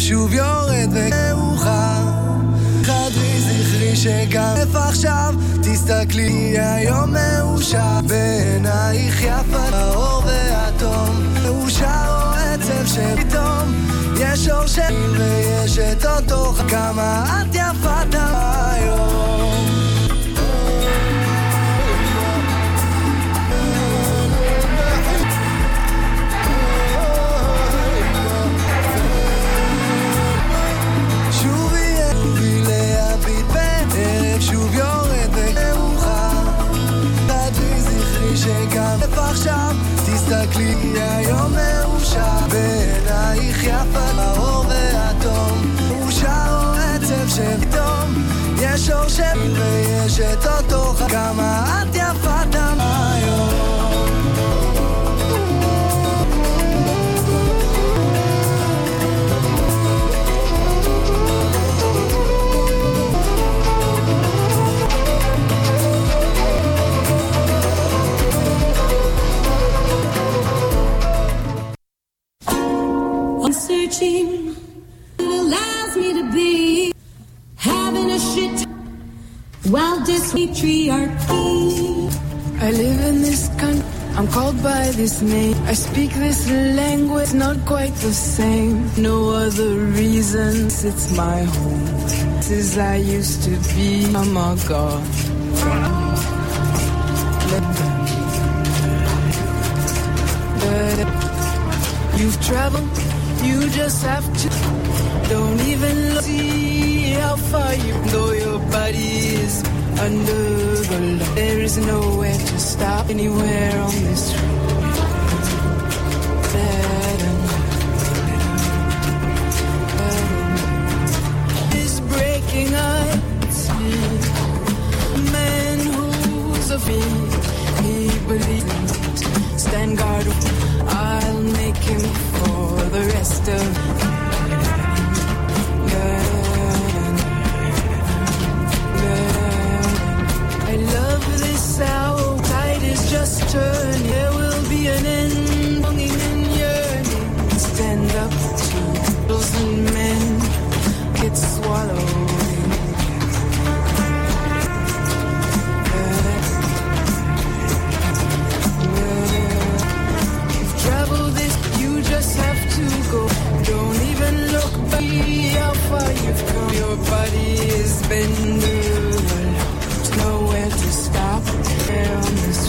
שוב יורד ומאוחר חדרי זכרי שגם עכשיו תסתכלי היום מאושר בעינייך יפה האור והתום מאושר או עצב שפתאום יש אור של ויש את אותו כמה את יפת היום שוב יורד ומאוחר תדרי זכרי שגם עכשיו תסתכלי היום מאושר בעינייך יפה האור והתום מאושר או עצב שפתאום יש אור של ויש את אותו כמה את יפת היום Searching it allows me to be having a shit while this patriarchy. I live in this country, I'm called by this name. I speak this language, not quite the same. No other reasons, it's my home. This is I used to be, I'm a god. But you've traveled, you just have to. Don't even see how far you go. Your body is under the law. There is nowhere to stop anywhere on this road. Is breaking us. Man who's a fiend, he believes. Stand guard, I'll make him for the rest of I love this hour, tide is just turning. There will be an end, longing and yearning. Stand up to those men get swallowed. Travel this, you just have to go. Don't even look back, how far you've come. Your body is bending. There's nowhere to stop there on this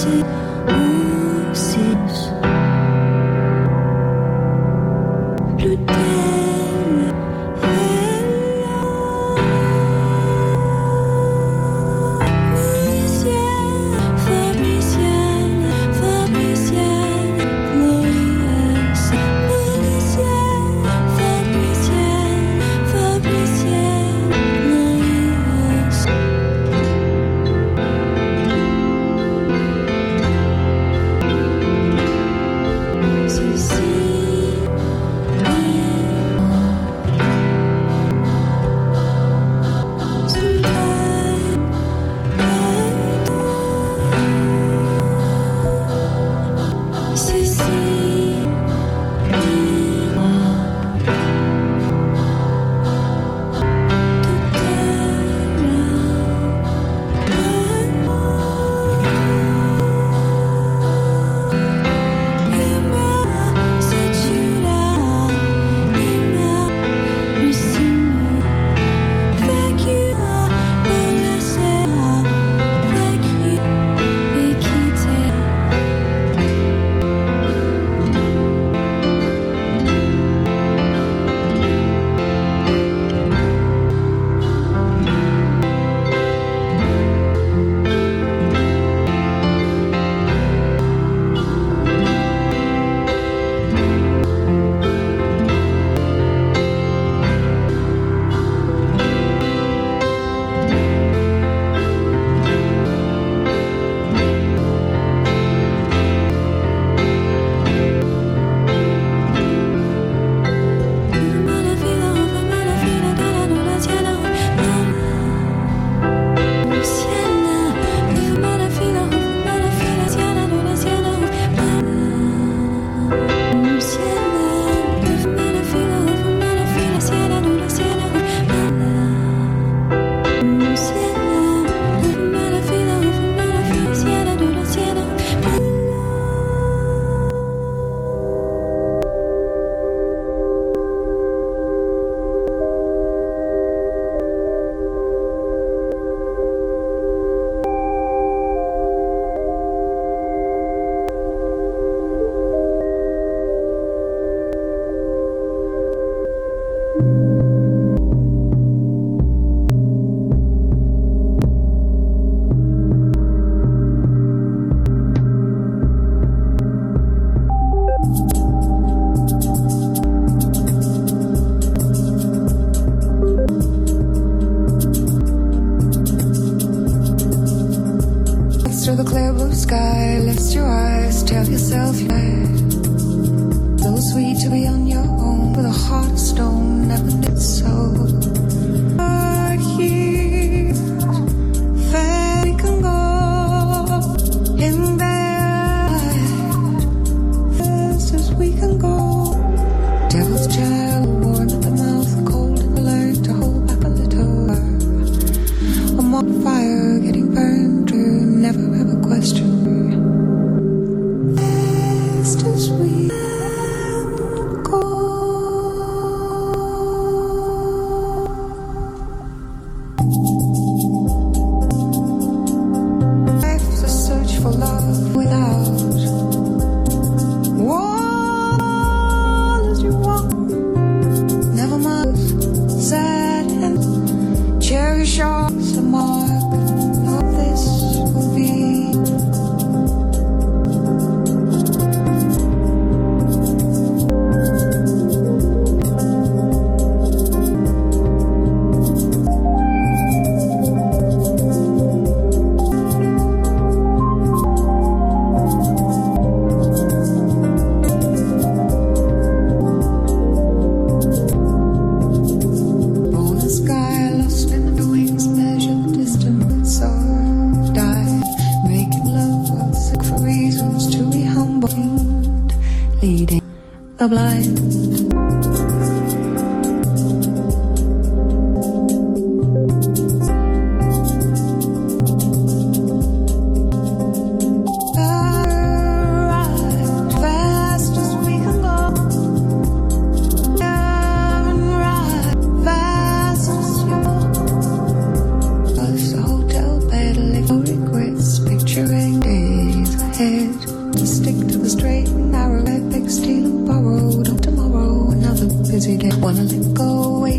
leading the blind.